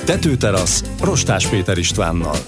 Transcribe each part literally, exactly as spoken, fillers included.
Tetőterasz Rostás Péter Istvánnal.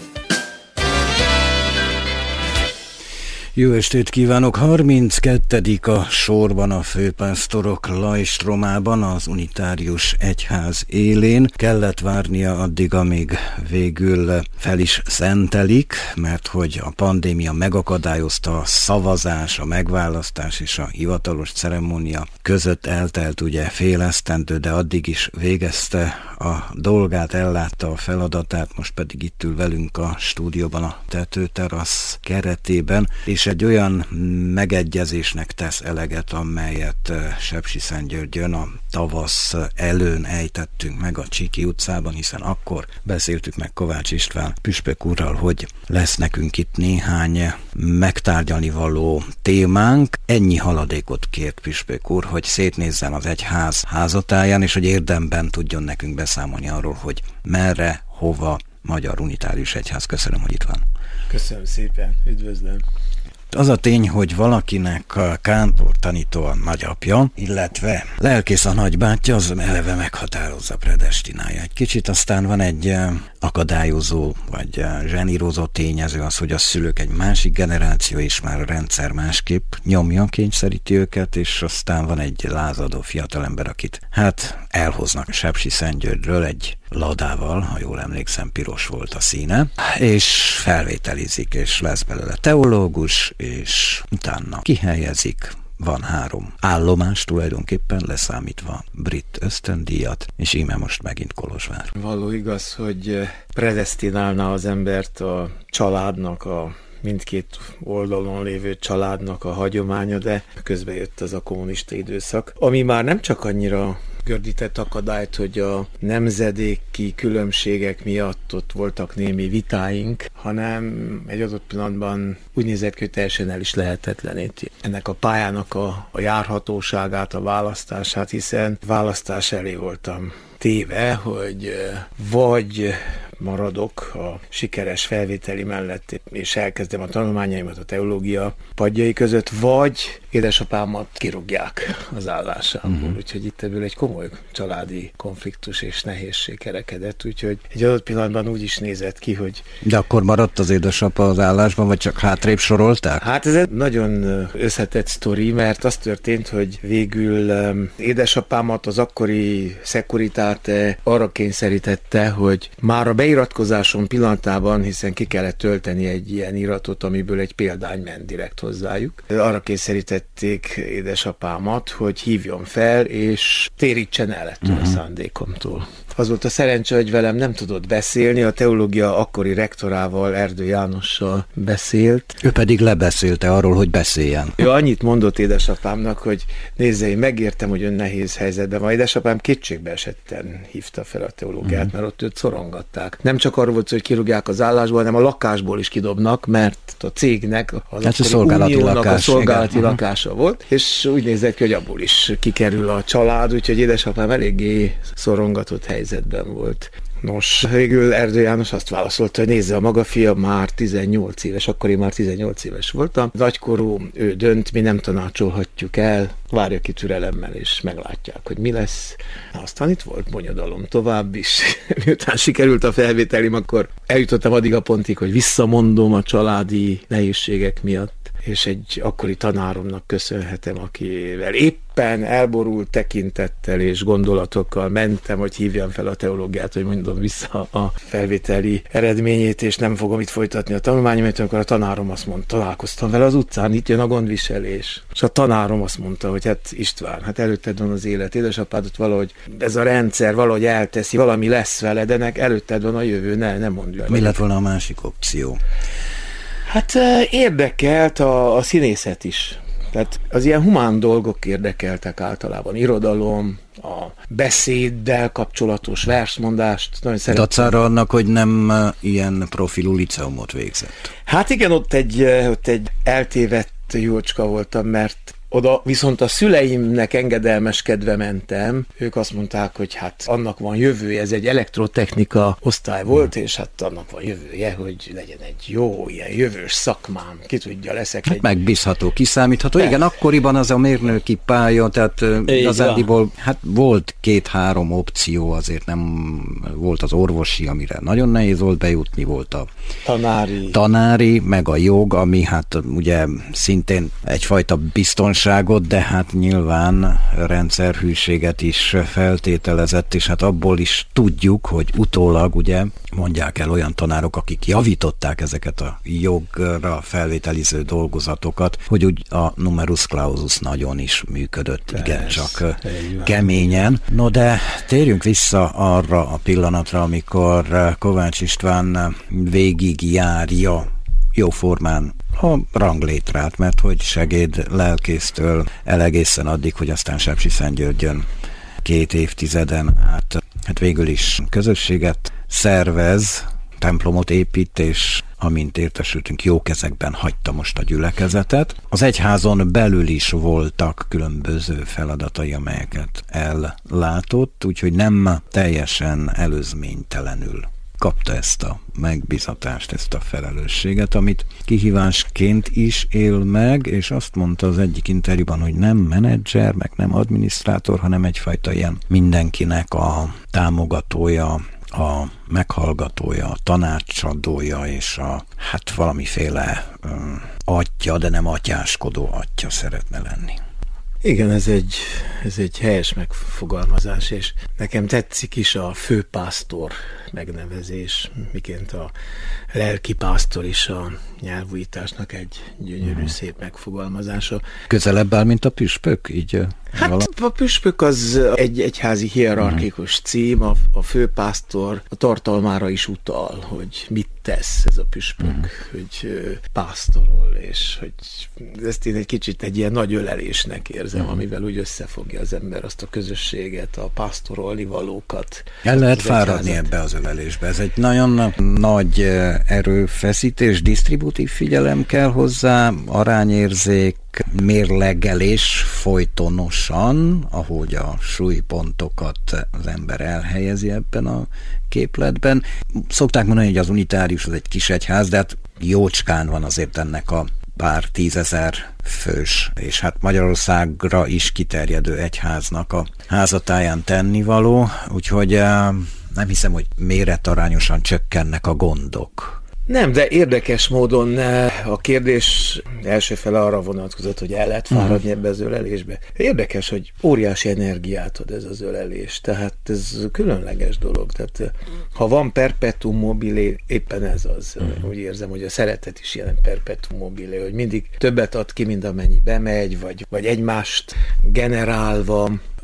Jó estét kívánok! harminckettedik a sorban a főpásztorok lajstromában, az unitárius egyház élén. Kellett várnia addig, amíg végül fel is szentelik, mert hogy a pandémia megakadályozta a szavazás, a megválasztás és a hivatalos ceremónia között eltelt ugye fél esztendő, de addig is végezte a dolgát, ellátta a feladatát, most pedig itt ül velünk a stúdióban a Tetőterasz keretében, és egy olyan megegyezésnek tesz eleget, amelyet Sepsiszentgyörgyön a tavasz előn ejtettünk meg a Csiki utcában, hiszen akkor beszéltük meg Kovács István püspök úrral, hogy lesz nekünk itt néhány megtárgyalni való témánk. Ennyi haladékot kért püspök úr, hogy szétnézzen az egyház házatáján, és hogy érdemben tudjon nekünk beszámolni arról, hogy merre, hova Magyar Unitárius Egyház. Köszönöm, hogy itt van. Köszönöm szépen, üdvözlöm. Az a tény, hogy valakinek a kántor tanító a nagyapja, illetve lelkész a nagybátyja, az eleve meghatározza, predestinálja egy kicsit. Aztán van egy akadályozó, vagy zsenírozó tényező az, hogy a szülők egy másik generáció is már a rendszer másképp nyomja, kényszeríti őket, és aztán van egy lázadó fiatalember, akit hát elhoznak Sepsiszentgyörgyről egy ladával, ha jól emlékszem, piros volt a színe, és felvételizik, és lesz belőle teológus, és utána kihelyezik. Van három állomás tulajdonképpen, leszámítva brit ösztöndíjat, és íme most megint Kolozsvár. Való igaz, hogy predesztinálná az embert a családnak, a mindkét oldalon lévő családnak a hagyománya, de közben jött az a kommunista időszak, ami már nem csak annyira gördített akadályt, hogy a nemzedéki különbségek miatt ott voltak némi vitáink, hanem egy adott pillanatban úgy nézett ki, hogy teljesen el is lehetetleníti ennek a pályának a, a járhatóságát, a választását, hiszen választás elé voltam téve, hogy vagy maradok a sikeres felvételi mellett, és elkezdem a tanulmányaimat a teológia padjai között, vagy édesapámat kirúgják az állásából. Uh-huh. Úgyhogy itt ebből egy komoly családi konfliktus és nehézség kerekedett, úgyhogy egy adott pillanatban úgy is nézett ki, hogy... De akkor maradt az édesapa az állásban, vagy csak hátrébb sorolták? Hát ez egy nagyon összetett sztori, mert az történt, hogy végül um, édesapámat az akkori Securitate arra kényszerítette, hogy már a beiratkozásom pillanatában, hiszen ki kellett tölteni egy ilyen iratot, amiből egy példány ment direkt hozzájuk. Arra kényszerítették édesapámat, hogy hívjon fel, és térítsen el ettől uh-huh. a szándékomtól. Az volt a szerencse, hogy velem nem tudott beszélni, a teológia akkori rektorával, Erdő Jánossal beszélt. Ő pedig lebeszélte arról, hogy beszéljen. Ő annyit mondott édesapámnak, hogy nézze, én megértem, hogy ön nehéz helyzetben van. Édesapám kétségbe esetten hívta fel a teológiát, uh-huh. mert ott őt szorongatták. Nem csak arról volt, hogy kirúgják az állásból, hanem a lakásból is kidobnak, mert a cégnek az hát a szolgálati, lakás, a szolgálati igen. lakása uh-huh. volt, és úgy nézett ki, hogy abból is kikerül a család, úgyhogy édesapám eléggé szorongatott helyzetben volt. Nos, végül Erdő János azt válaszolta, hogy nézze, a maga fia már tizennyolc éves, akkor én már tizennyolc éves voltam. Nagykorú, ő dönt, mi nem tanácsolhatjuk el, várja ki türelemmel, és meglátják, hogy mi lesz. Aztán itt volt bonyodalom tovább is. Miután sikerült a felvételim, akkor eljutottam addig a pontig, hogy visszamondom a családi nehézségek miatt, és egy akkori tanáromnak köszönhetem, akivel éppen elborult tekintettel és gondolatokkal mentem, hogy hívjam fel a teológiát, hogy mondom vissza a felvételi eredményét, és nem fogom itt folytatni a tanulmányomat, amikor a tanárom azt mondta, találkoztam vele az utcán, itt jön a gondviselés. És a tanárom azt mondta, hogy hát István, hát előtted van az élet, édesapádat valahogy ez a rendszer valahogy elteszi, valami lesz veled, ennek előtted van a jövő, ne, ne mondj. Mi lett volna a másik opció? Hát érdekelt a, a színészet is. Tehát az ilyen humán dolgok érdekeltek általában. Irodalom, a beszéddel kapcsolatos versmondást. Nagyon szeretem. Dacára annak, hogy nem ilyen profilú liceumot végzett. Hát igen, ott egy, ott egy eltévedt jócska voltam, mert Oda viszont a szüleimnek engedelmeskedve mentem, ők azt mondták, hogy hát annak van jövője, ez egy elektrotechnika osztály volt, és hát annak van jövője, hogy legyen egy jó, ilyen jövős szakmám, ki tudja, leszek hát egy... megbízható, kiszámítható. Igen, akkoriban az a mérnöki pálya, tehát igazándiból hát volt két-három opció, azért nem volt az orvosi, amire nagyon nehéz volt bejutni, volt a tanári, tanári meg a jog, ami hát ugye szintén egyfajta biztonságot, de hát nyilván rendszerhűséget is feltételezett, és hát abból is tudjuk, hogy utólag ugye mondják el olyan tanárok, akik javították ezeket a jogra felvételiző dolgozatokat, hogy úgy a numerus clausus nagyon is működött, igen, csak keményen. No de térjünk vissza arra a pillanatra, amikor Kovács István végigjárja jóformán a ranglétrát, mert hogy segéd lelkésztől elegészen addig, hogy aztán Sepsiszentgyörgyön két évtizeden át hát végül is közösséget szervez, templomot épít, és amint értesültünk, jó kezekben hagyta most a gyülekezetet. Az egyházon belül is voltak különböző feladatai, amelyeket ellátott, úgyhogy nem teljesen előzménytelenül kapta ezt a megbízatást, ezt a felelősséget, amit kihívásként is él meg, és azt mondta az egyik interjúban, hogy nem menedzser, meg nem adminisztrátor, hanem egyfajta ilyen mindenkinek a támogatója, a meghallgatója, a tanácsadója, és a hát valamiféle um, atya, de nem atyáskodó atya szeretne lenni. Igen, ez egy, ez egy helyes megfogalmazás, és nekem tetszik is a főpásztor megnevezés, miként a lelkipásztor is a nyelvújításnak egy gyönyörű, mm. szép megfogalmazása. Közelebb áll, mint a püspök, így? Hát vala... a püspök az egy egyházi hierarchikus mm. cím, a, a főpásztor a tartalmára is utal, hogy mit tesz ez a püspök, mm. hogy pásztorol, és hogy ezt én egy kicsit egy ilyen nagy ölelésnek érzem, mm. amivel úgy összefogja az ember azt a közösséget, a pásztorolni valókat. El lehet fáradni ebbe az ölelésbe. Ez egy nagyon nagy erőfeszítés, disztributív figyelem kell hozzá, arányérzék, mérlegelés folytonosan, ahogy a súlypontokat az ember elhelyezi ebben a képletben. Szokták mondani, hogy az unitárius az egy kis egyház, de hát jócskán van azért ennek a pár tízezer fős, és hát Magyarországra is kiterjedő egyháznak a házatáján tennivaló, úgyhogy nem hiszem, hogy méretarányosan csökkennek a gondok. Nem, de érdekes módon a kérdés első fele arra vonatkozott, hogy el lehet fáradni ebbe az ölelésbe. Érdekes, hogy óriási energiát ad ez az ölelés, tehát ez különleges dolog. Tehát ha van perpetuum mobile, éppen ez az. Úgy érzem, hogy a szeretet is ilyen perpetuum mobile, hogy mindig többet ad ki, mint amennyi bemegy, vagy, vagy egymást generálva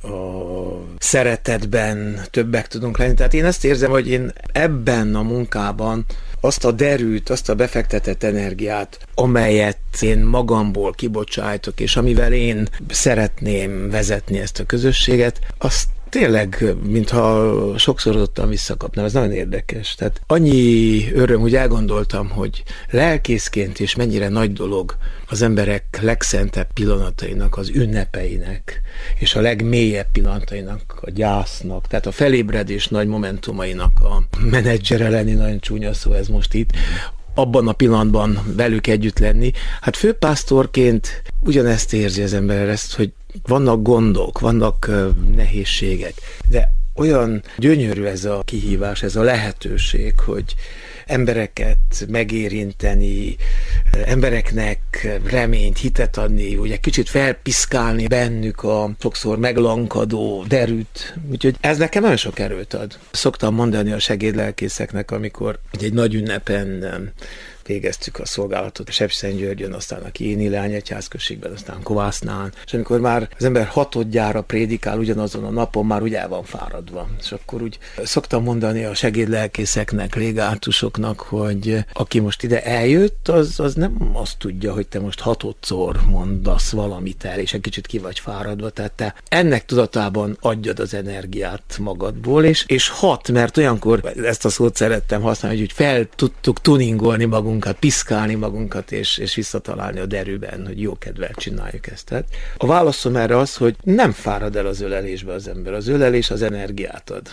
a szeretetben többek tudunk lenni. Tehát én ezt érzem, hogy én ebben a munkában azt a derűt, azt a befektetett energiát, amelyet én magamból kibocsájtok, és amivel én szeretném vezetni ezt a közösséget, azt tényleg, mintha sokszorozottan visszakapnám, ez nagyon érdekes. Tehát annyi öröm, hogy elgondoltam, hogy lelkészként is mennyire nagy dolog az emberek legszentebb pillanatainak, az ünnepeinek, és a legmélyebb pillanatainak, a gyásznak, tehát a felébredés nagy momentumainak a menedzsere lenni, nagyon csúnya szó ez most itt, abban a pillanatban velük együtt lenni. Hát főpásztorként ugyanezt érzi az ember, ezt, hogy vannak gondok, vannak nehézségek, de olyan gyönyörű ez a kihívás, ez a lehetőség, hogy embereket megérinteni, embereknek reményt, hitet adni, ugye kicsit felpiszkálni bennük a sokszor meglankadó derűt. Úgyhogy ez nekem nagyon sok erőt ad. Szoktam mondani a segédlelkészeknek, amikor egy nagy ünnepen végeztük a szolgálatot a Sepsiszentgyörgyön, aztán a Kiéni Leányegyházközségben, aztán Kovásznál, és amikor már az ember hatodjára prédikál ugyanazon a napon, már úgy el van fáradva. És akkor úgy szoktam mondani a segédlelkészeknek, légátusoknak, hogy aki most ide eljött, az, az nem azt tudja, hogy te most hatodszor mondasz valamit el, és egy kicsit ki vagy fáradva, tehát te ennek tudatában adjad az energiát magadból, és, és hat, mert olyankor ezt a szót szerettem használni, hogy úgy fel tudtuk tuningolni magunk magunkat, piszkálni magunkat, és, és visszatalálni a derűben, hogy jó kedvel csináljuk ezt. Tehát a válaszom erre az, hogy nem fárad el az ölelésbe az ember. Az ölelés az energiát ad.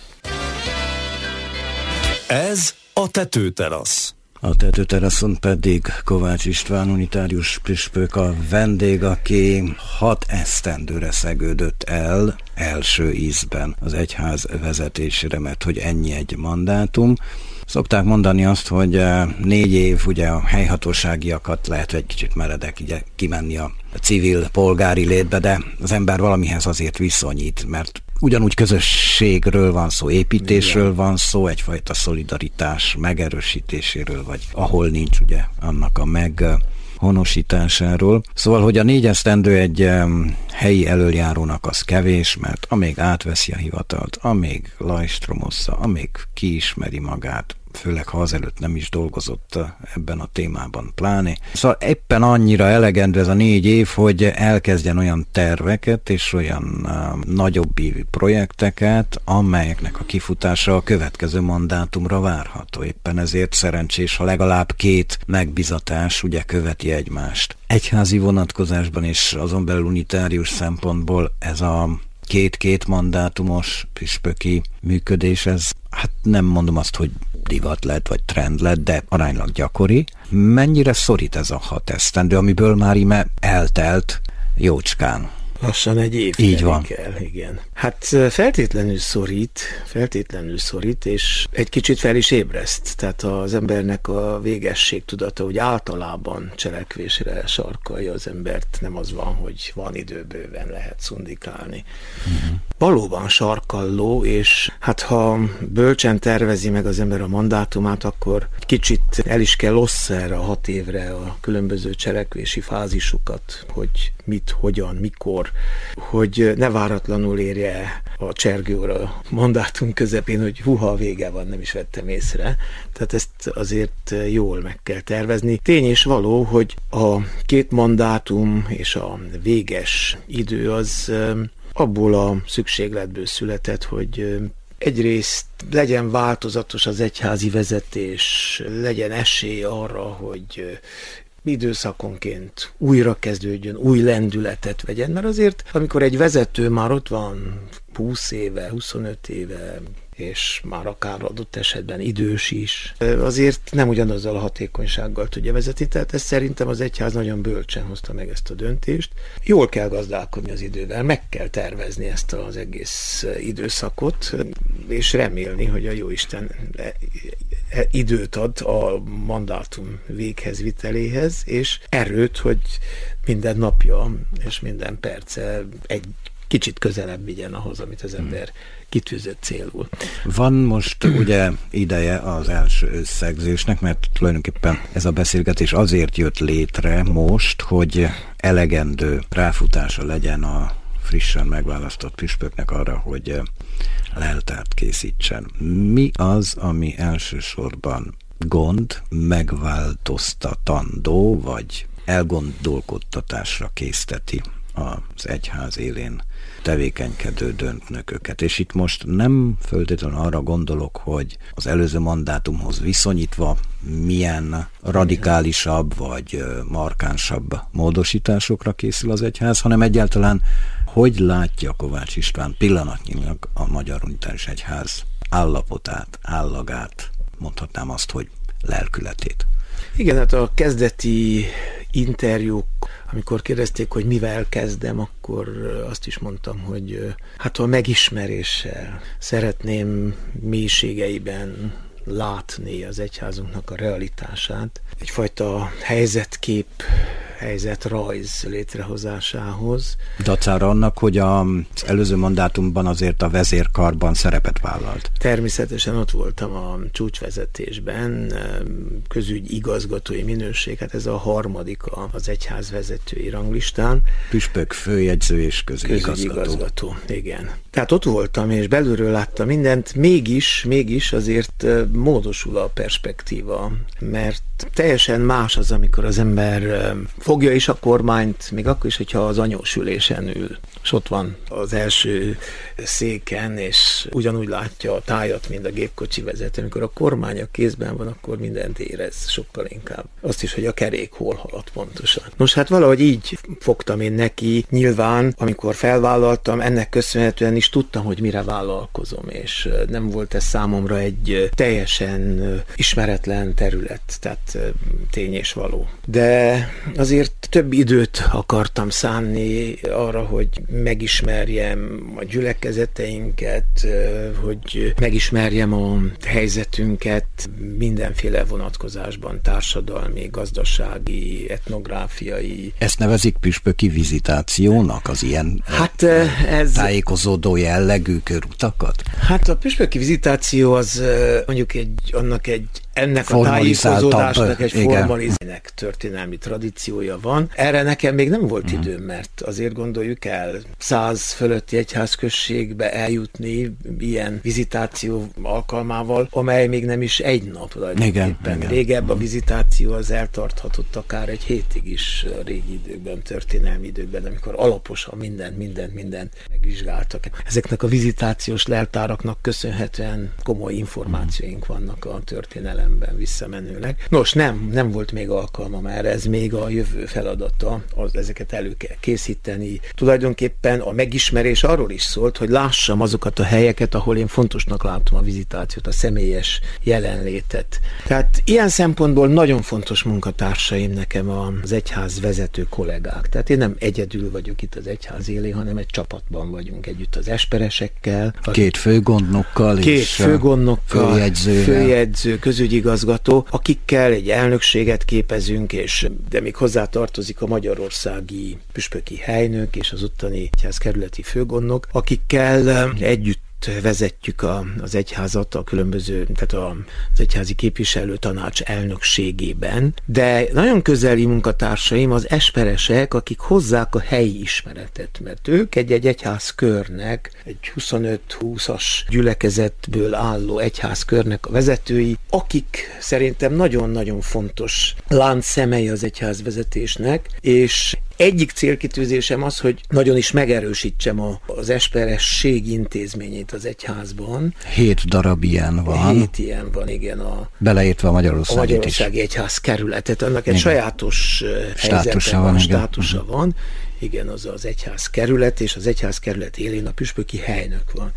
Ez a Tetőterasz. A tetőteraszon pedig Kovács István unitárius püspök a vendég, aki hat esztendőre szegődött el első ízben az egyház vezetésére, mert hogy ennyi egy mandátum. Szokták mondani azt, hogy négy év ugye a helyhatóságiakat lehet egy kicsit meredek ugye kimenni a civil polgári létbe, de az ember valamihez azért viszonyít, mert ugyanúgy közösségről van szó, építésről Igen. van szó, egyfajta szolidaritás megerősítéséről, vagy ahol nincs ugye annak a meghonosításáról. Szóval, hogy a négy esztendő egy um, helyi elöljárónak az kevés, mert amíg átveszi a hivatalt, amíg lajstromozza, amíg kiismeri magát, főleg ha azelőtt nem is dolgozott ebben a témában pláne. Szóval éppen annyira elegendő ez a négy év, hogy elkezdjen olyan terveket és olyan uh, nagyobbi projekteket, amelyeknek a kifutása a következő mandátumra várható. Éppen ezért szerencsés, ha legalább két megbizatás ugye követi egymást. Egyházi vonatkozásban és azon belül unitárius szempontból ez a két-két mandátumos püspöki működés, ez hát nem mondom azt, hogy divat lett, vagy trend lett, de aránylag gyakori. Mennyire szorít ez a hat esztendő, amiből már íme eltelt jócskán? Lassan egy év Így van. El, igen. Hát feltétlenül szorít, feltétlenül szorít, és egy kicsit fel is ébreszt. Tehát az embernek a végesség tudata, hogy általában cselekvésre sarkalja az embert, nem az van, hogy van idő bőven, lehet szundikálni. Uh-huh. Valóban sarkalló, és hát ha bölcsen tervezi meg az ember a mandátumát, akkor kicsit el is kell ossza erre a hat évre a különböző cselekvési fázisokat, hogy mit, hogyan, mikor, hogy ne váratlanul érje a csergőre a mandátum közepén, hogy huha, vége van, nem is vettem észre. Tehát ezt azért jól meg kell tervezni. Tény és való, hogy a két mandátum és a véges idő az abból a szükségletből született, hogy egyrészt legyen változatos az egyházi vezetés, legyen esély arra, hogy időszakonként újra kezdődjön, új lendületet vegyen, mert azért, amikor egy vezető már ott van húsz éve, huszonöt éve, és már akár adott esetben idős is, azért nem ugyanazzal a hatékonysággal tudja vezetni, tehát ezt szerintem az egyház nagyon bölcsen hozta meg ezt a döntést. Jól kell gazdálkodni az idővel, meg kell tervezni ezt az egész időszakot, és remélni, hogy a Jóisten időt ad a mandátum véghez viteléhez, és erőt, hogy minden napja és minden perce egy kicsit közelebb vigyen ahhoz, amit az ember kitűzött célul. Van most ugye ideje az első összegzésnek, mert tulajdonképpen ez a beszélgetés azért jött létre most, hogy elegendő ráfutása legyen a frissen megválasztott püspöknek arra, hogy leltárt készítsen. Mi az, ami elsősorban gond, megváltoztatandó, vagy elgondolkodtatásra készteti az egyház élén tevékenykedő döntnököket. És itt most nem föltétlenül arra gondolok, hogy az előző mandátumhoz viszonyítva milyen radikálisabb vagy markánsabb módosításokra készül az egyház, hanem egyáltalán hogy látja Kovács István pillanatnyilag a Magyar Unitárius Egyház állapotát, állagát, mondhatnám azt, hogy lelkületét. Igen, hát a kezdeti interjúk, amikor kérdezték, hogy mivel kezdem, akkor azt is mondtam, hogy hát a megismeréssel szeretném mélységeiben látni az egyházunknak a realitását. Egyfajta helyzetkép, helyzetrajz létrehozásához. Dacára annak, hogy az előző mandátumban azért a vezérkarban szerepet vállalt. Természetesen ott voltam a csúcsvezetésben, közügy igazgatói minőség, hát ez a harmadik az egyház vezetői ranglistán. Püspök, főjegyző és közügyigazgató. Közügyigazgató, igen. Tehát ott voltam, és belülről láttam mindent, mégis, mégis azért módosul a perspektíva, mert teljesen más az, amikor az ember fog fogja is a kormányt, még akkor is, hogyha az anyós ülésen ül. És ott van az első széken, és ugyanúgy látja a tájat, mint a gépkocsi vezető. Amikor a kormány a kézben van, akkor mindent érez, sokkal inkább. Azt is, hogy a kerék hol halad pontosan. Nos, hát valahogy így fogtam én neki. Nyilván, amikor felvállaltam, ennek köszönhetően is tudtam, hogy mire vállalkozom, és nem volt ez számomra egy teljesen ismeretlen terület, tehát tény és való. De azért több időt akartam szánni arra, hogy megismerjem a gyülekezeteinket, hogy megismerjem a helyzetünket mindenféle vonatkozásban, társadalmi, gazdasági, etnográfiai. Ezt nevezik püspöki vizitációnak, az ilyen hát ez, tájékozódó jellegű körutakat? Hát a püspöki vizitáció az mondjuk egy, annak egy ennek a tájékozódásnak egy formalizáltnak történelmi tradíciója van. Erre nekem még nem volt időm, mert azért gondoljuk el, száz fölötti egyházközségbe eljutni ilyen vizitáció alkalmával, amely még nem is egy nap tulajdonképpen. Régebb a vizitáció az eltarthatott akár egy hétig is a régi időkben, történelmi időkben, amikor alaposan mindent, mindent, mindent megvizsgáltak. Ezeknek a vizitációs leltáraknak köszönhetően komoly információink vannak a történelem visszamenőleg. Nos, nem, nem volt még alkalmam erre, ez még a jövő feladata, az, ezeket elő kell készíteni. Tulajdonképpen a megismerés arról is szólt, hogy lássam azokat a helyeket, ahol én fontosnak látom a vizitációt, a személyes jelenlétet. Tehát ilyen szempontból nagyon fontos munkatársaim nekem az egyház vezető kollégák. Tehát én nem egyedül vagyok itt az egyház élén, hanem egy csapatban vagyunk együtt az esperesekkel. Két főgondnokkal két és főgondnokkal, főjegyzővel. főjegyző, közügyigazgató, akikkel egy elnökséget képezünk, és de még hozzá tartozik a magyarországi püspöki helynök és az ottani egyházkerületi főgondnok, akikkel együtt vezetjük a, az egyházat a különböző, tehát az egyházi képviselő tanács elnökségében, de nagyon közeli munkatársaim az esperesek, akik hozzák a helyi ismeretet, mert ők egy-egy egyházkörnek, egy huszonöt-húszas gyülekezetből álló egyházkörnek a vezetői, akik szerintem nagyon-nagyon fontos láncszemei az egyházvezetésnek, és egyik célkitűzésem az, hogy nagyon is megerősítsem a, az esperesség intézményét az egyházban. Hét darab ilyen van. Hét ilyen van, igen. A, Beleértve a Magyarországi, a Magyarországi Egyház kerületet. Annak egy igen. sajátos státusa van, van. Státusa igen. van. Igen, az az egyház kerület, és az egyház kerület élén a püspöki helynök van.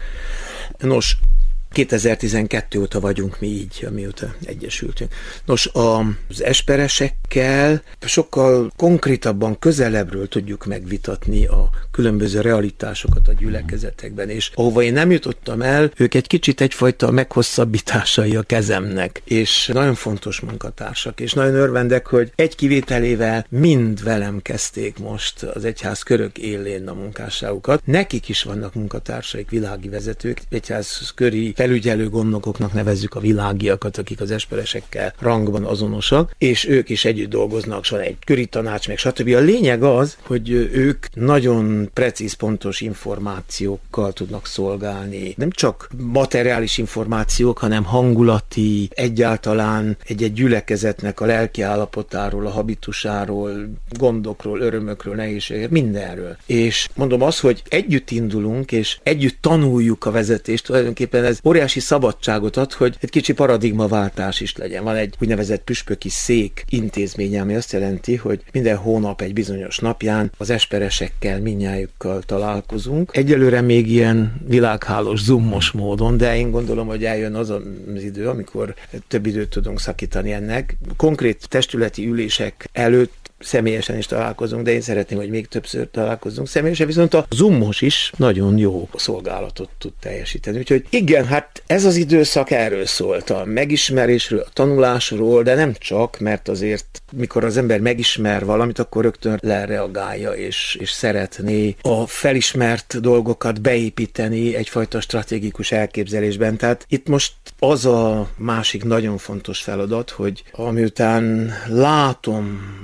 Nos, kétezer-tizenkettő óta vagyunk mi így, amióta egyesültünk. Nos, az esperesekkel sokkal konkrétabban, közelebbről tudjuk megvitatni a különböző realitásokat a gyülekezetekben, és ahova én nem jutottam el, ők egy kicsit egyfajta meghosszabbításai a kezemnek, és nagyon fontos munkatársak, és nagyon örvendek, hogy egy kivételével mind velem kezdték most az egyház körök élén a munkásságukat. Nekik is vannak munkatársaik, világi vezetők, egyház köri felügyelő gondnokoknak nevezzük a világiakat, akik az esperesekkel rangban azonosak, és ők is együtt dolgoznak, van egy köri tanács, meg stb. A lényeg az, hogy ők nagyon precíz, pontos információkkal tudnak szolgálni. Nem csak materiális információk, hanem hangulati, egyáltalán egy-egy gyülekezetnek a lelki állapotáról, a habitusáról, gondokról, örömökről, nehézségekről, mindenről. És mondom azt, hogy együtt indulunk, és együtt tanuljuk a vezetést, tulajdonképpen ez óriási szabadságot ad, hogy egy kicsi paradigmaváltás is legyen. Van egy úgynevezett püspöki szék intézménye, ami azt jelenti, hogy minden hónap egy bizonyos napján az esperesekkel, mindnyájukkal találkozunk. Egyelőre még ilyen világhálós, zoomos módon, de én gondolom, hogy eljön az az idő, amikor több időt tudunk szakítani ennek. Konkrét testületi ülések előtt személyesen is találkozunk, de én szeretném, hogy még többször találkozzunk személyesen, viszont a Zoomos is nagyon jó szolgálatot tud teljesíteni. Úgyhogy igen, hát ez az időszak erről szólt, a megismerésről, a tanulásról, de nem csak, mert azért mikor az ember megismer valamit, akkor rögtön lereagálja, és, és szeretné a felismert dolgokat beépíteni egyfajta stratégikus elképzelésben. Tehát itt most az a másik nagyon fontos feladat, hogy amiután látom ezeket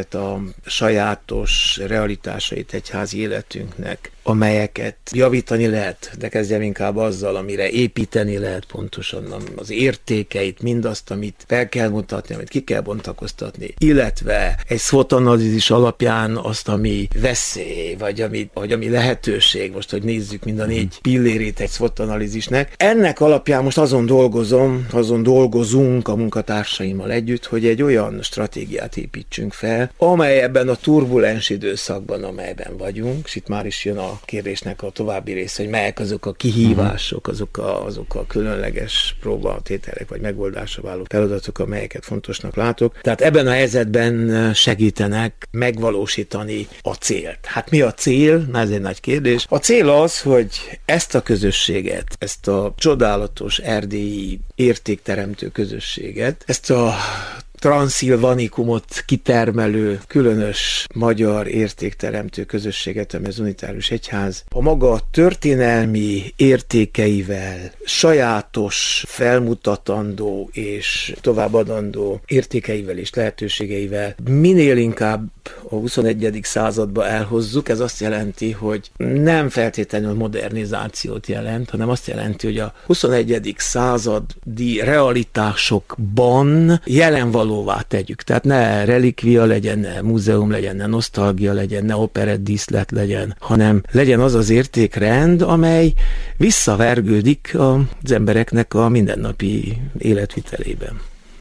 azokat a sajátos realitásait egyházi életünknek, amelyeket javítani lehet, de kezdjem inkább azzal, amire építeni lehet pontosan az értékeit, mindazt, amit fel kell mutatni, amit ki kell bontakoztatni, illetve egy SWOT-analízis alapján azt, ami veszély, vagy ami, vagy ami lehetőség, most, hogy nézzük mind a négy pillérét egy SWOT-analízisnek. Ennek alapján most azon dolgozom, azon dolgozunk a munkatársaimmal együtt, hogy egy olyan stratégiát építsünk fel, amely ebben a turbulens időszakban, amelyben vagyunk, és itt már is jön a kérdésnek a további része, hogy melyek azok a kihívások, azok a, azok a különleges próbatételek vagy megoldásra váló feladatok, amelyeket fontosnak látok. Tehát ebben a helyzetben segítenek megvalósítani a célt. Hát mi a cél? Na, ez egy nagy kérdés. A cél az, hogy ezt a közösséget, ezt a csodálatos erdélyi értékteremtő közösséget, ezt a transzilvanikumot kitermelő, különös magyar értékteremtő közösséget, amely az Unitárius Egyház a maga történelmi értékeivel, sajátos, felmutatandó és továbbadandó értékeivel és lehetőségeivel minél inkább a huszonegyedik századba elhozzuk. Ez azt jelenti, hogy nem feltétlenül modernizációt jelent, hanem azt jelenti, hogy a huszonegyedik századi realitásokban jelen valóvá tegyük. Tehát ne relikvia legyen, ne múzeum legyen, ne nosztalgia legyen, ne operett díszlet legyen, hanem legyen az az értékrend, amely visszavergődik az embereknek a mindennapi életvitelében.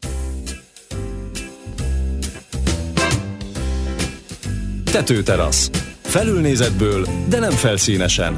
Tetőterasz. Felülnézetből, de nem felszínesen.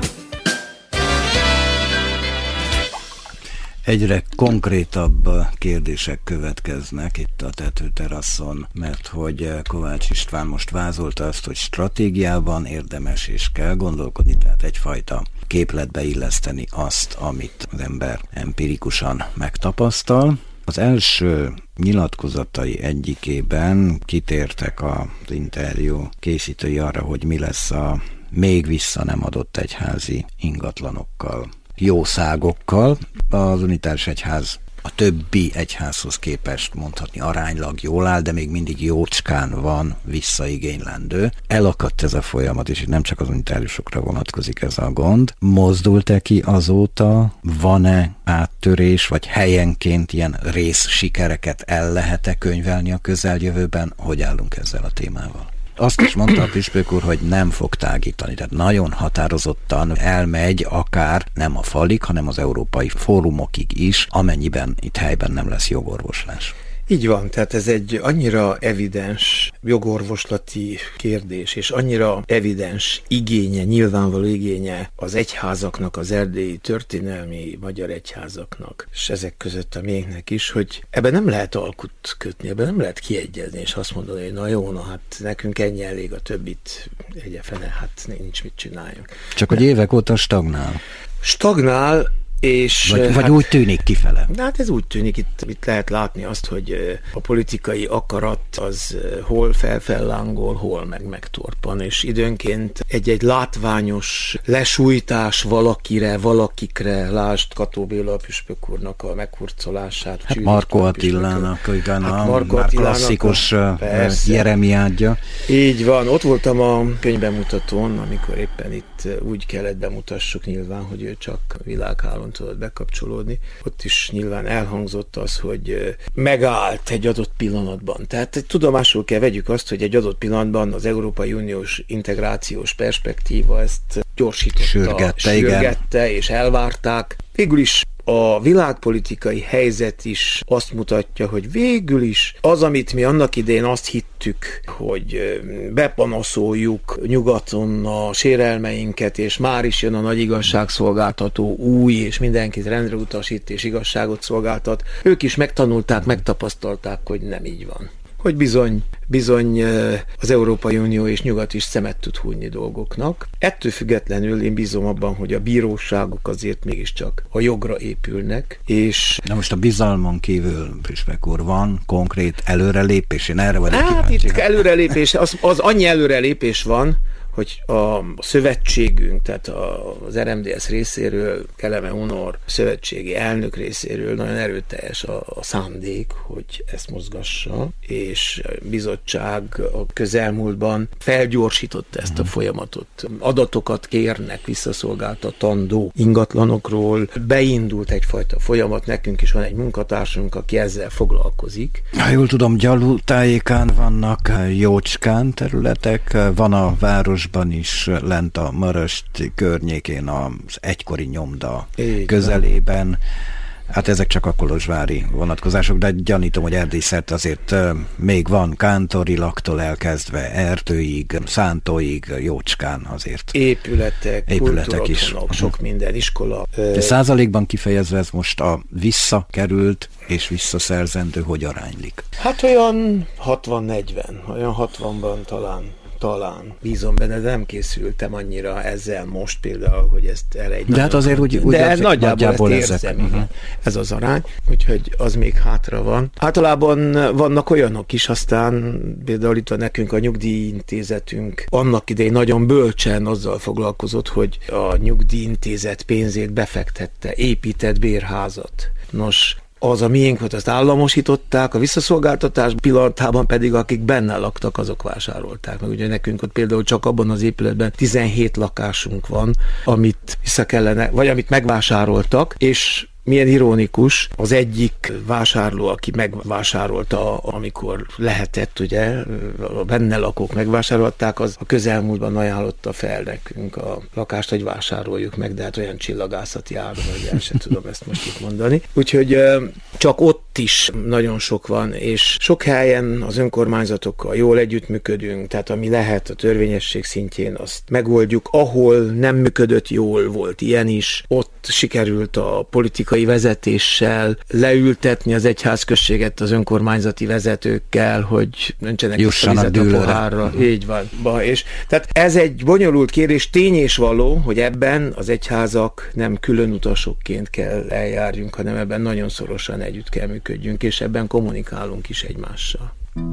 Egyre konkrétabb kérdések következnek itt a tetőteraszon, mert hogy Kovács István most vázolta azt, hogy stratégiában érdemes és kell gondolkodni, tehát egyfajta képletbe illeszteni azt, amit az ember empirikusan megtapasztal. Az első nyilatkozatai egyikében kitértek az interjú készítői arra, hogy mi lesz a még vissza nem adott egyházi ingatlanokkal, jószágokkal. Az Unitárius Egyház a többi egyházhoz képest mondhatni aránylag jól áll, de még mindig jócskán van visszaigénylendő. Elakadt ez a folyamat, és nem csak az unitáriusokra vonatkozik ez a gond. Mozdult-e ki azóta? Van-e áttörés, vagy helyenként ilyen rész sikereket el lehet-e könyvelni a közeljövőben? Hogy állunk ezzel a témával? Azt is mondta a püspök úr, hogy nem fog tágítani, tehát nagyon határozottan elmegy akár nem a falig, hanem az európai fórumokig is, amennyiben itt helyben nem lesz jogorvoslás. Így van, tehát ez egy annyira evidens jogorvoslati kérdés, és annyira evidens igénye, nyilvánvaló igénye az egyházaknak, az erdélyi történelmi magyar egyházaknak, és ezek között a miénknek is, hogy ebben nem lehet alkut kötni, ebben nem lehet kiegyezni, és azt mondani, hogy na jó, na hát nekünk ennyi elég, a többit egyefene, hát nincs mit csináljunk. Csak hogy évek óta stagnál. Stagnál, és vagy, vagy hát, úgy tűnik kifele. Hát ez úgy tűnik, itt, itt lehet látni azt, hogy a politikai akarat az hol felfellángol, hol meg megtorpan, és időnként egy-egy látványos lesújtás valakire, valakikre, lásd Kató Béla püspök úrnak a meghurcolását. Hát Markó Attilának, igen, hát a Markó már klasszikus Jeremiádja. Így van, ott voltam a könyvbemutatón, amikor éppen itt úgy kellett bemutassuk nyilván, hogy ő csak világhálón tudott bekapcsolódni. Ott is nyilván elhangzott az, hogy megállt egy adott pillanatban. Tehát tudomásul kell vegyük azt, hogy egy adott pillanatban az Európai Uniós integrációs perspektíva ezt gyorsította, sürgette, sürgette és elvárták. Végül is a világpolitikai helyzet is azt mutatja, hogy végül is az, amit mi annak idején azt hittük, hogy bepanaszoljuk nyugaton a sérelmeinket, és már is jön a nagy igazságszolgáltató új, és mindenkit rendre utasít és igazságot szolgáltat, ők is megtanulták, megtapasztalták, hogy nem így van. Hogy bizony, bizony az Európai Unió és nyugat is szemet tud hújni dolgoknak. Ettől függetlenül én bízom abban, hogy a bíróságok azért mégiscsak a jogra épülnek, és... Na most a bizalmon kívül, püspök úr, van konkrét előrelépés? Én erre vagyok hát kíváncsi. Itt előrelépés, az, az annyi előrelépés van, hogy a szövetségünk, tehát az er em dé es részéről, Keleme Unor szövetségi elnök részéről nagyon erőteljes a, a szándék, hogy ezt mozgassa, és a bizottság a közelmúltban felgyorsította ezt a folyamatot. Adatokat kérnek visszaszolgáltatandó ingatlanokról, beindult egyfajta folyamat, nekünk is van egy munkatársunk, aki ezzel foglalkozik. Ha jól tudom, Gyalu tájékán vannak jócskán területek, van a városban is, lent a Maröst környékén az egykori nyomda Így közelében. Van. Hát ezek csak a kolozsvári vonatkozások, de gyanítom, hogy Erdély szerte azért még van Kántorilaktól elkezdve Erdőig, Szántóig, jócskán azért. Épületek, épületek is. Sok minden, iskola. De százalékban kifejezve ez most a visszakerült és visszaszerzendő hogy aránylik? Hát olyan hatvan-negyven, olyan hatvanban talán. Talán. Bízom benne, de nem készültem annyira ezzel most például, hogy ezt erre egy... De hát azért úgy, úgy de ez nagyjából, nagyjából ezt érzem, uh-huh. Ez az arány, úgyhogy az még hátra van. Általában vannak olyanok is, aztán például itt van nekünk a nyugdíjintézetünk, annak idején nagyon bölcsen azzal foglalkozott, hogy a nyugdíjintézet pénzét befektette, épített bérházat. Nos, az a miénk volt, azt államosították, a visszaszolgáltatás pillanatában pedig akik benne laktak, azok vásárolták meg. Ugye nekünk ott például csak abban az épületben tizenhét lakásunk van, amit vissza kellene, vagy amit megvásároltak, és milyen ironikus, az egyik vásárló, aki megvásárolta, amikor lehetett, ugye, a benne lakók megvásárolták, az a közelmúltban ajánlotta fel nekünk a lakást, hogy vásároljuk meg, de hát olyan csillagászati áron, hogy el sem tudom ezt most itt mondani. Úgyhogy csak ott is nagyon sok van, és sok helyen az önkormányzatokkal jól együttműködünk, tehát ami lehet a törvényesség szintjén, azt megoldjuk. Ahol nem működött jól, volt ilyen is, ott sikerült a politikai vezetéssel leültetni az egyházközséget az önkormányzati vezetőkkel, hogy öntsenek vissza vizet a pohárra. Így van. Ba, és, tehát ez egy bonyolult kérdés, tény és való, hogy ebben az egyházak nem külön utasokként kell eljárjunk, hanem ebben nagyon szorosan együtt kell működjünk, és ebben kommunikálunk is egymással.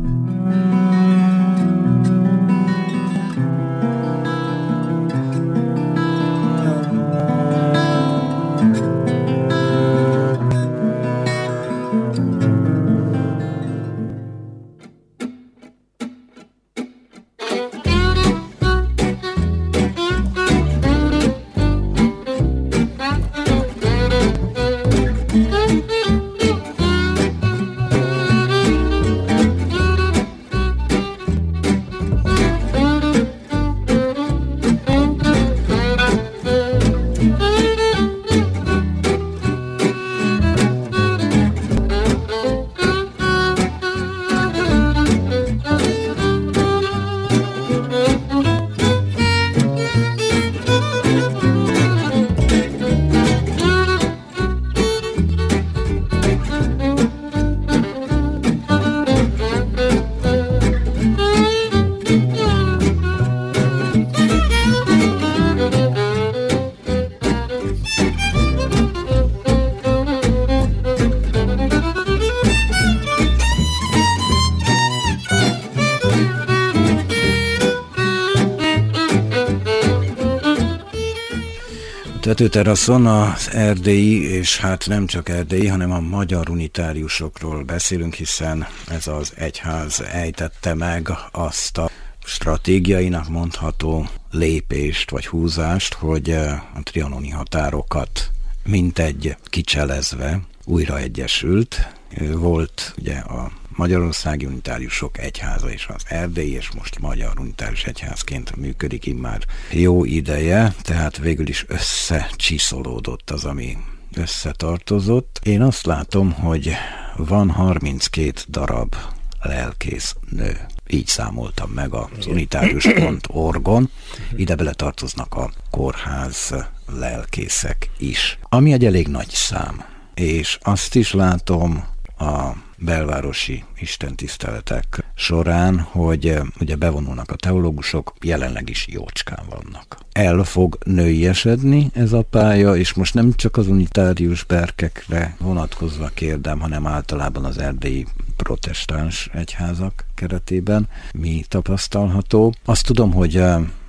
Tetőteraszon az erdélyi, és hát nem csak erdélyi, hanem a magyar unitáriusokról beszélünk, hiszen ez az egyház ejtette meg azt a stratégiainak mondható lépést vagy húzást, hogy a trianoni határokat mintegy kicselezve újra egyesült. Volt ugye a Magyarországi Unitáriusok Egyháza és az erdélyi, és most Magyar Unitárius Egyházként működik immár jó ideje, tehát végül is összecsiszolódott az, ami összetartozott. Én azt látom, hogy van harminckét darab lelkész nő. Így számoltam meg az unitárius pont org-on. Ide bele tartoznak a kórház lelkészek is, ami egy elég nagy szám. És azt is látom a belvárosi istentiszteletek során, hogy ugye bevonulnak a teológusok, jelenleg is jócskán vannak. El fog nőiesedni ez a pálya, és most nem csak az unitárius berkekre vonatkozva kérdem, hanem általában az erdélyi protestáns egyházak keretében mi tapasztalható. Azt tudom, hogy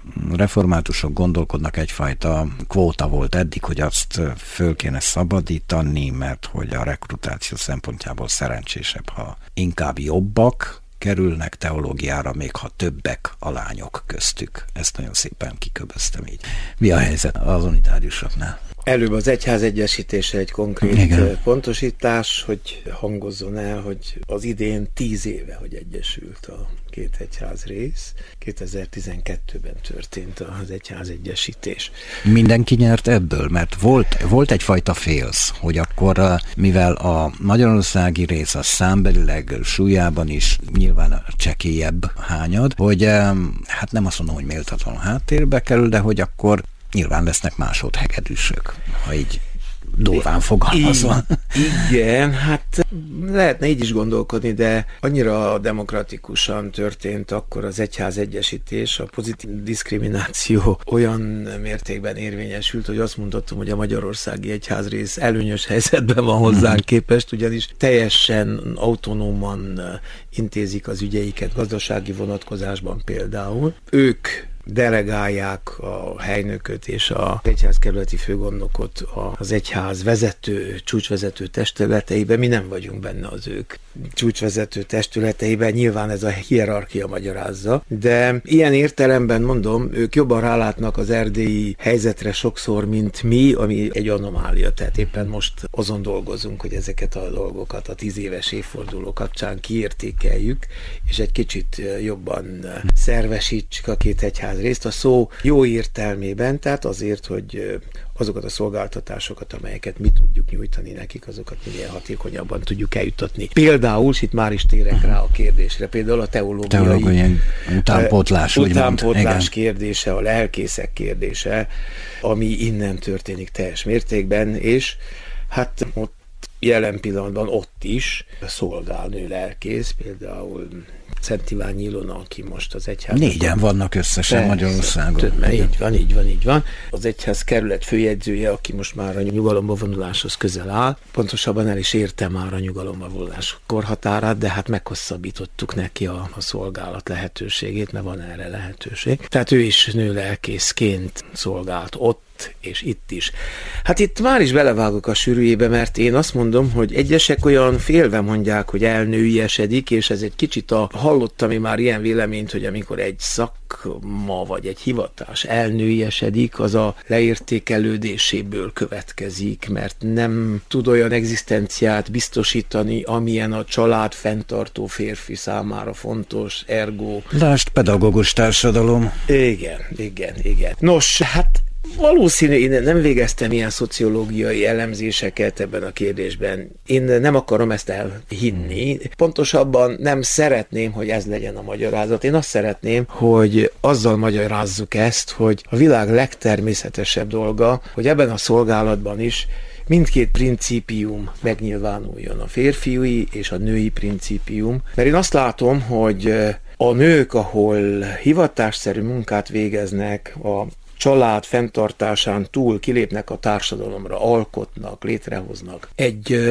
reformátusok gondolkodnak, egyfajta kvóta volt eddig, hogy azt föl kéne szabadítani, mert hogy a rekrutáció szempontjából szerencsésebb, ha inkább jobbak kerülnek teológiára, még ha többek a lányok köztük. Ezt nagyon szépen kiköböztem így. Mi a helyzet az unitáriusoknál? Előbb az egyház egyesítése egy konkrét Igen. pontosítás, hogy hangozzon el, hogy az idén tíz éve, hogy egyesült a két egyház rész. kétezer-tizenkettőben történt az egyház egyesítés. Mindenki nyert ebből, mert volt, volt egyfajta félsz, hogy akkor, mivel a magyarországi rész a számbelileg súlyában is nyilván csekélyebb hányad, hogy hát nem azt mondom, hogy méltatlan háttérbe kerül, de hogy akkor nyilván lesznek másodhegedűsök, ha így durván fogalmazva. Igen, hát lehetne így is gondolkodni, de annyira demokratikusan történt akkor az egyház egyesítés, a pozitív diszkrimináció olyan mértékben érvényesült, hogy azt mondhatom, hogy a magyarországi egyházrész előnyös helyzetben van hozzánk képest, ugyanis teljesen autonóman intézik az ügyeiket gazdasági vonatkozásban például. Ők delegálják a helynököt és a egyházkerületi főgondnokot az egyház vezető, csúcsvezető testületeiben. Mi nem vagyunk benne az ők csúcsvezető testületeiben, nyilván ez a hierarchia magyarázza, de ilyen értelemben mondom, ők jobban rálátnak az erdélyi helyzetre sokszor, mint mi, ami egy anomália, tehát éppen most azon dolgozunk, hogy ezeket a dolgokat a tíz éves évforduló kapcsán kiértékeljük, és egy kicsit jobban szervesítsük a két egyház részt a szó jó értelmében, tehát azért, hogy azokat a szolgáltatásokat, amelyeket mi tudjuk nyújtani nekik, azokat minél hatékonyabban tudjuk eljutatni. Például, itt már is térek rá a kérdésre, például a teológiai, teológiai utánpótlás, utánpótlás kérdése, a lelkészek kérdése, ami innen történik teljes mértékben, és hát ott jelen pillanatban ott is szolgálnő lelkész, például Szent Iványi Ilona, aki most az egyház... Négyen vannak összesen Magyarországon. Több, így van, így van, így van. Az egyház kerület főjegyzője, aki most már a nyugalomba vonuláshoz közel áll, pontosabban el is érte már a nyugalomba vonulás korhatárát, de hát meghosszabbítottuk neki a, a szolgálat lehetőségét, mert van erre lehetőség. Tehát ő is nőlelkészként szolgált ott, és itt is. Hát itt már is belevágok a sűrűjébe, mert én azt mondom, hogy egyesek olyan félve mondják, hogy elnőiesedik, és ez egy kicsit a hallottam én már ilyen véleményt, hogy amikor egy szakma vagy egy hivatás elnőiesedik, az a leértékelődéséből következik, mert nem tud olyan egzisztenciát biztosítani, amilyen a család fenntartó férfi számára fontos, ergo. Lásd, pedagógus társadalom. Igen, igen, igen. Nos, hát valószínű, én nem végeztem ilyen szociológiai elemzéseket ebben a kérdésben. Én nem akarom ezt elhinni. Pontosabban nem szeretném, hogy ez legyen a magyarázat. Én azt szeretném, hogy azzal magyarázzuk ezt, hogy a világ legtermészetesebb dolga, hogy ebben a szolgálatban is mindkét principium megnyilvánuljon, a férfiúi és a női principium. Mert én azt látom, hogy a nők, ahol hivatásszerű munkát végeznek, a család fenntartásán túl kilépnek a társadalomra, alkotnak, létrehoznak. Egy ö,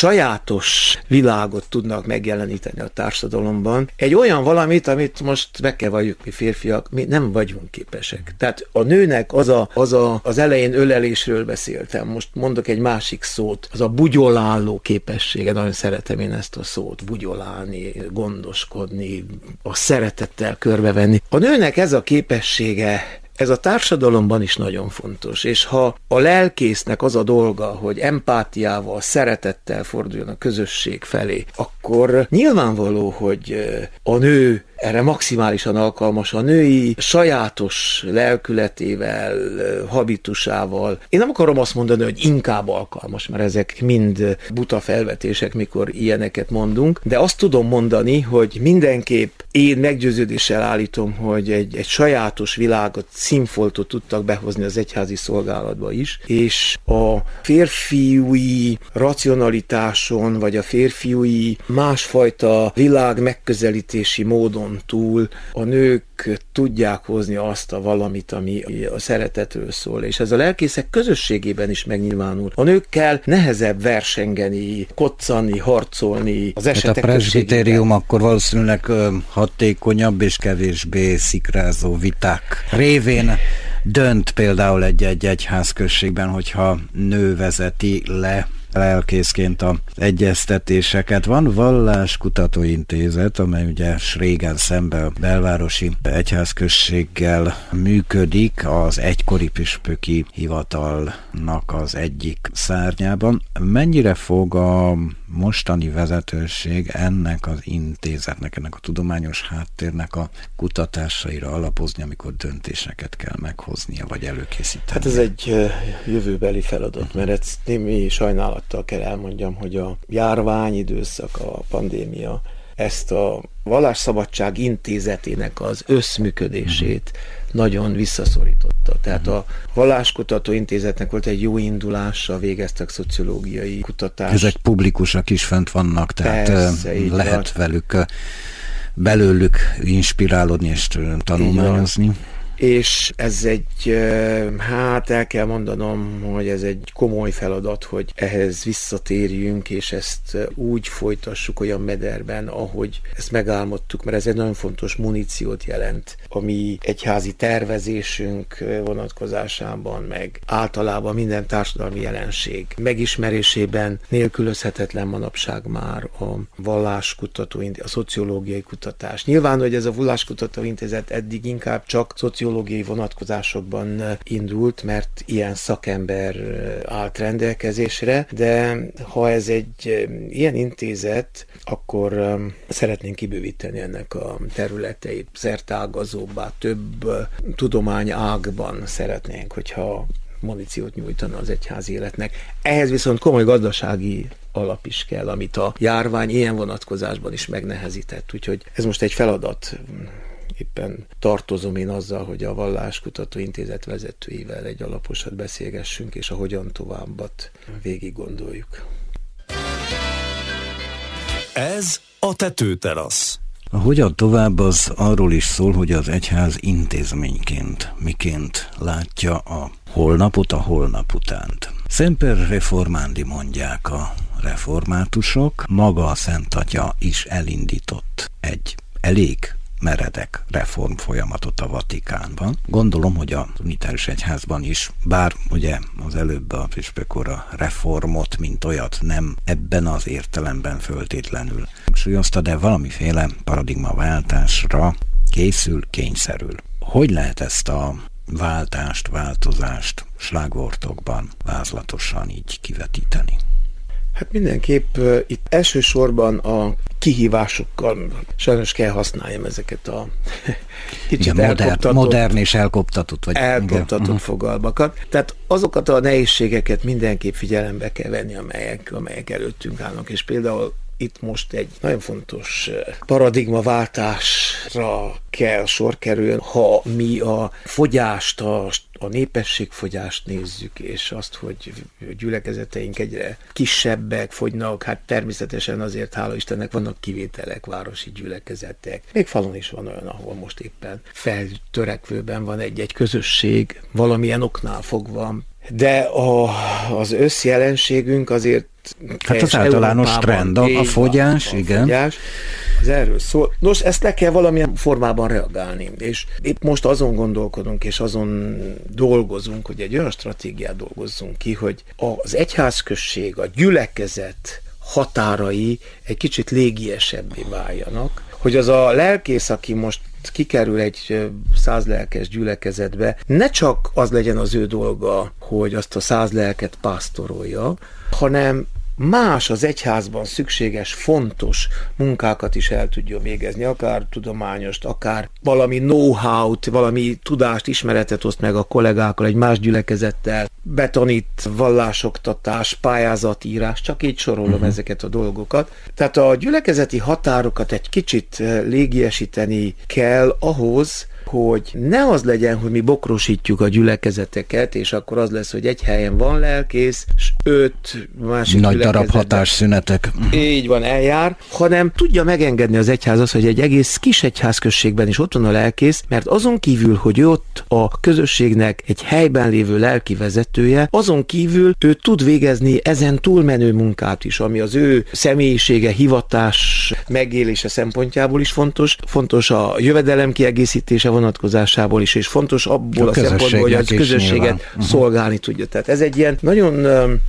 sajátos világot tudnak megjeleníteni a társadalomban. Egy olyan valamit, amit most meg kell valljuk mi férfiak, mi nem vagyunk képesek. Tehát a nőnek az a, az, a, az elején ölelésről beszéltem, most mondok egy másik szót, az a bugyoláló képessége, nagyon szeretem én ezt a szót, bugyolálni, gondoskodni, a szeretettel körbevenni. A nőnek ez a képessége, ez a társadalomban is nagyon fontos, és ha a lelkésznek az a dolga, hogy empátiával, szeretettel forduljon a közösség felé, akkor nyilvánvaló, hogy a nő erre maximálisan alkalmas, a női sajátos lelkületével, habitusával. Én nem akarom azt mondani, hogy inkább alkalmas, mert ezek mind buta felvetések, mikor ilyeneket mondunk, de azt tudom mondani, hogy mindenképp én meggyőződéssel állítom, hogy egy, egy sajátos világot, színfoltot tudtak behozni az egyházi szolgálatba is, és a férfiúi racionalitáson, vagy a férfiúi másfajta világ megközelítési módon szalonon túl a nők tudják hozni azt a valamit, ami a szeretetről szól, és ez a lelkészek közösségében is megnyilvánul. A nőkkel nehezebb versengeni, koccani, harcolni az esetek hát a presbitérium akkor valószínűleg hatékonyabb és kevésbé szikrázó viták révén dönt például egy-egy egyházközségben, hogyha nő vezeti le lelkészként az egyeztetéseket. Van valláskutatóintézet, amely ugye régen szemben a belvárosi egyházközséggel működik, az egykori püspöki hivatalnak az egyik szárnyában. Mennyire fog a mostani vezetőség ennek az intézetnek, ennek a tudományos háttérnek a kutatásaira alapozni, amikor döntéseket kell meghoznia, vagy előkészíteni? Hát ez egy jövőbeli feladat, mert ezt némi sajnálattal kell elmondjam, hogy a járvány időszak, a pandémia ezt a Vallásszabadság Intézetének az összműködését nagyon visszaszorította. Tehát a Valláskutató Intézetnek volt egy jó indulása, végeztek szociológiai kutatást. Ezek publikusak is fent vannak, tehát persze, lehet van. velük belőlük inspirálódni és tanulmányozni. És ez egy, hát el kell mondanom, hogy ez egy komoly feladat, hogy ehhez visszatérjünk, és ezt úgy folytassuk olyan mederben, ahogy ezt megálmodtuk, mert ez egy nagyon fontos muníciót jelent, ami egyházi tervezésünk vonatkozásában, meg általában minden társadalmi jelenség megismerésében nélkülözhetetlen manapság már a valláskutató, a szociológiai kutatás. Nyilván, hogy ez a Valláskutató Intézet eddig inkább csak szociológiai vonatkozásokban indult, mert ilyen szakember állt rendelkezésre, de ha ez egy ilyen intézet, akkor szeretnénk kibővíteni ennek a területeit, szertágazóbbá, több tudományágban szeretnénk, hogyha muníciót nyújtana az egyházi életnek. Ehhez viszont komoly gazdasági alap is kell, amit a járvány ilyen vonatkozásban is megnehezített. Úgyhogy ez most egy feladat. Éppen tartozom én azzal, hogy a Valláskutató Intézet vezetőivel egy alaposat beszélgessünk, és a hogyan továbbat végig gondoljuk. Ez a Tetőterasz. A hogyan tovább az arról is szól, hogy az egyház intézményként miként látja a holnapot, a holnap utánt. Semper reformandi mondják a reformátusok, maga a Szent Atya is elindított egy elég meredek reform folyamatot a Vatikánban. Gondolom, hogy az unitárius egyházban is, bár ugye az előbb a püspök a reformot, mint olyat nem ebben az értelemben föltétlenül hangsúlyozta, de valamiféle paradigmaváltásra készül, kényszerül. Hogy lehet ezt a váltást, változást slágvortokban vázlatosan így kivetíteni? Hát mindenképp uh, itt elsősorban a kihívásokkal sajnos kell használjam ezeket a kicsit igen, modern, modern és elkoptatott, vagy elkoptatott igen. fogalmakat. Tehát azokat a nehézségeket mindenképp figyelembe kell venni, amelyek, amelyek előttünk állnak, és például itt most egy nagyon fontos paradigmaváltásra kell sor kerüljön, ha mi a fogyást, a, a népességfogyást nézzük, és azt, hogy gyülekezeteink egyre kisebbek, fogynak, hát természetesen azért, hála Istennek, vannak kivételek, városi gyülekezetek. Még falun is van olyan, ahol most éppen feltörekvőben van egy-egy közösség, valamilyen oknál fogva, de a, az összjelenségünk azért hát az általános trend, a, a fogyás, a igen. Fogyás, az erről szól. Nos, ezt le kell valamilyen formában reagálni, és épp most azon gondolkodunk, és azon dolgozunk, hogy egy olyan stratégiát dolgozzunk ki, hogy az egyházközség, a gyülekezet határai egy kicsit légiesebbé váljanak, hogy az a lelkész, aki most kikerül egy száz lelkes gyülekezetbe, ne csak az legyen az ő dolga, hogy azt a száz lelket pásztorolja, hanem más az egyházban szükséges, fontos munkákat is el tudja végezni, akár tudományost, akár valami know-how-t, valami tudást, ismeretet oszt meg a kollégákkal, egy más gyülekezettel, betanít, vallásoktatás, pályázatírás, csak így sorolom uh-huh. ezeket a dolgokat. Tehát a gyülekezeti határokat egy kicsit légiesíteni kell ahhoz, hogy ne az legyen, hogy mi bokrosítjuk a gyülekezeteket, és akkor az lesz, hogy egy helyen van lelkész, és öt másik nagy darab hatásszünetek. Így van, eljár, hanem tudja megengedni az egyház az, hogy egy egész kis egyházközségben is ott van a lelkész, mert azon kívül, hogy ő ott a közösségnek egy helyben lévő lelki vezetője, azon kívül ő tud végezni ezen túlmenő munkát is, ami az ő személyisége, hivatás megélése szempontjából is fontos, fontos a jövedelem kiegészítése vonatkozásából is, és fontos abból a, a szempontból, hogy az közösséget szolgálni tudja. Tehát ez egy ilyen nagyon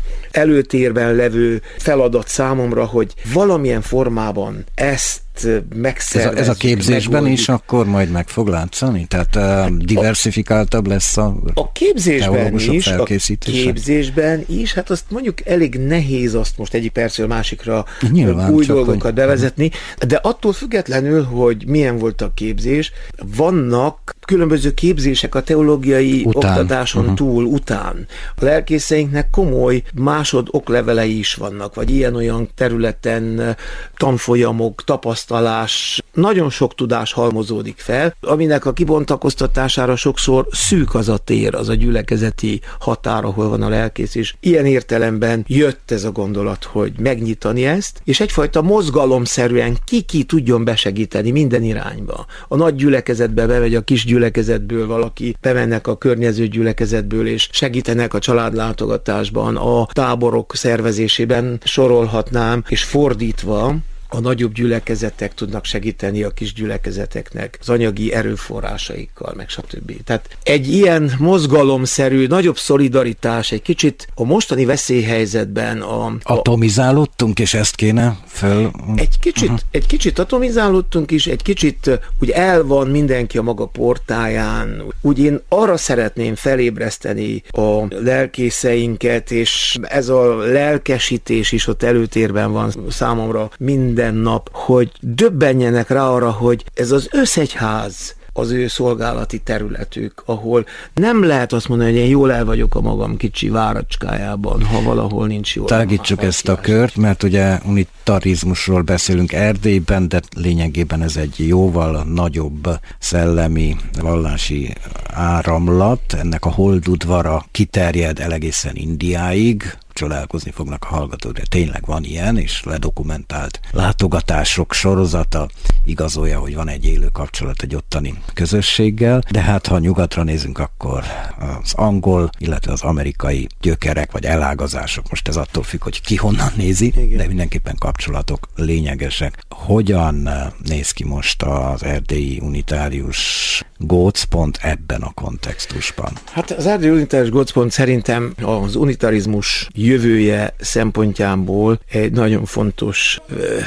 előtérben levő feladat számomra, hogy valamilyen formában ezt megszervezni. Ez a, ez a képzésben megoldjuk. Is akkor majd meg fog látszani? Tehát uh, diversifikáltabb lesz a A képzésben is, a képzésben is, hát azt mondjuk elég nehéz azt most egyik percről másikra nyilván, új dolgokat hogy... bevezetni, de attól függetlenül, hogy milyen volt a képzés, vannak különböző képzések a teológiai után. oktatáson uh-huh. túl, után. A lelkészeinknek komoly másod oklevelei is vannak, vagy ilyen-olyan területen tanfolyamok, tapasztalás, nagyon sok tudás halmozódik fel, aminek a kibontakoztatására sokszor szűk az a tér, az a gyülekezeti határ, ahol van a lelkész, és ilyen értelemben jött ez a gondolat, hogy megnyitani ezt, és egyfajta mozgalomszerűen ki-ki tudjon besegíteni minden irányba. A nagy gyülekezetbe bemegy, a kis gyülekezetből valaki, bemennek a környező gyülekezetből, és segítenek a családlátogatásban, a táborok szervezésében sorolhatnám, és fordítva, a nagyobb gyülekezetek tudnak segíteni a kis gyülekezeteknek az anyagi erőforrásaikkal, meg stb. Tehát egy ilyen mozgalomszerű, nagyobb szolidaritás, egy kicsit a mostani veszélyhelyzetben a... a atomizálódtunk, és ezt kéne föl... Egy kicsit, uh-huh. egy kicsit atomizálódtunk is, egy kicsit úgy el van mindenki a maga portáján. Úgy én arra szeretném felébreszteni a lelkészeinket, és ez a lelkesítés is ott előtérben van számomra minden minden nap, hogy döbbenjenek rá arra, hogy ez az összegyház az ő szolgálati területük, ahol nem lehet azt mondani, hogy én jól el vagyok a magam kicsi váracskájában, ha valahol nincs jól. Tágítsuk ezt a kört, mert ugye unitarizmusról beszélünk Erdélyben, de lényegében ez egy jóval nagyobb szellemi, vallási áramlat. Ennek a holdudvara kiterjed el egészen Indiáig, csodálkozni fognak a hallgatók, de tényleg van ilyen, és ledokumentált látogatások sorozata igazolja, hogy van egy élő kapcsolat egy ottani közösséggel, de hát ha nyugatra nézünk, akkor az angol, illetve az amerikai gyökerek, vagy elágazások, most ez attól függ, hogy ki honnan nézi, igen. De mindenképpen kapcsolatok lényegesek. Hogyan néz ki most az erdélyi unitárius gócpont ebben a kontextusban? Hát az erdélyi unitárius gócpont szerintem az unitarizmus jövője szempontjából egy nagyon fontos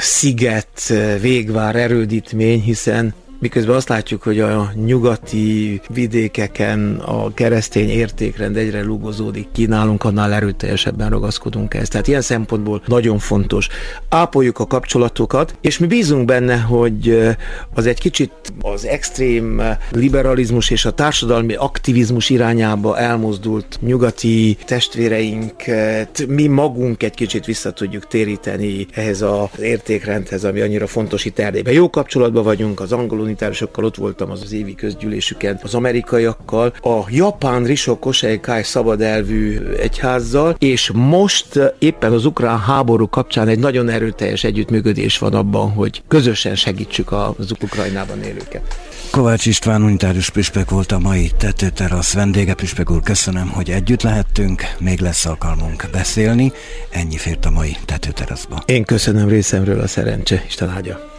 sziget, végvár, erődítmény, hiszen miközben azt látjuk, hogy a nyugati vidékeken a keresztény értékrend egyre lugozódik ki, nálunk annál erőteljesebben ragaszkodunk ehhez. Tehát ilyen szempontból nagyon fontos. Ápoljuk a kapcsolatokat, és mi bízunk benne, hogy az egy kicsit az extrém liberalizmus és a társadalmi aktivizmus irányába elmozdult nyugati testvéreinket mi magunk egy kicsit vissza tudjuk téríteni ehhez az értékrendhez, ami annyira fontos itt Erdélyben. Jó kapcsolatban vagyunk az angol unitáriusokkal, ott voltam az, az évi közgyűlésüken, az amerikaiakkal, a japán Risho Koseikai szabadelvű egyházzal, és most éppen az ukrán háború kapcsán egy nagyon erőteljes együttműködés van abban, hogy közösen segítsük az Ukrajnában élőket. Kovács István unitárius püspök volt a mai Tetőterasz vendége. Püspök úr, köszönöm, hogy együtt lehettünk, még lesz alkalmunk beszélni. Ennyi fért a mai Tetőteraszba. Én köszönöm részemről a szerencse, Isten áldja.